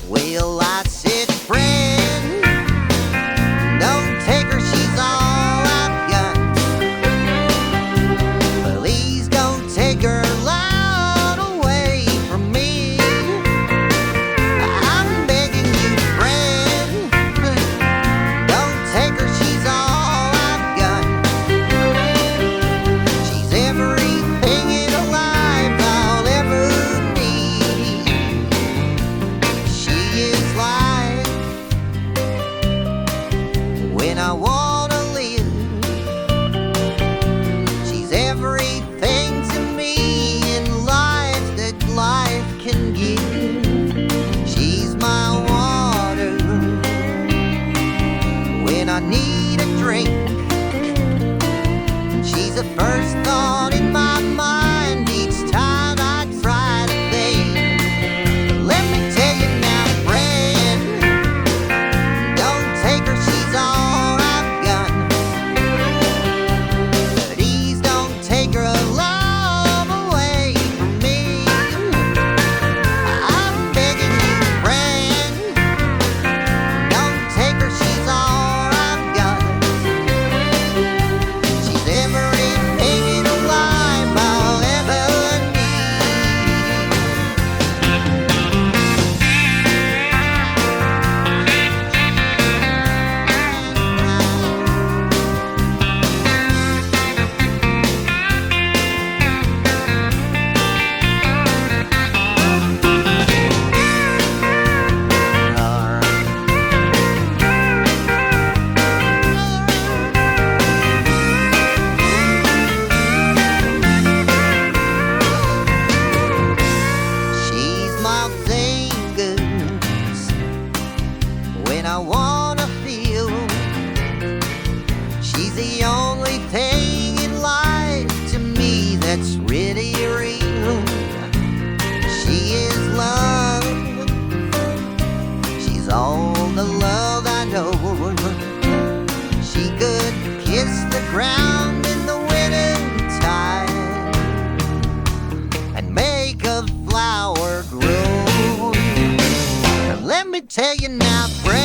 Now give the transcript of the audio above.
Well, I said, friend, don't take her, she's all I've got. Please don't take her loud away from me. I'm begging you, friend, don't take her, she's all I've got. She's everything in a life I'll ever need. She is life when I wanna live. She's everything to me in life that life can give. She's my water when I need a drink. She's the first thought in my mind each time I try to think. Let me tell you now, friend, don't take her, she's all I've got. Please don't take her love away from me. I'm begging you, friend, don't take her, she's all I've got. She's everything in a life I'll ever She's my fingers when I wanna feel. She's the only thing in life to me that's really real. She is love. She's all the love I know. She could kiss the ground in the winter time and make a flower grow. Now let me tell you now, friend,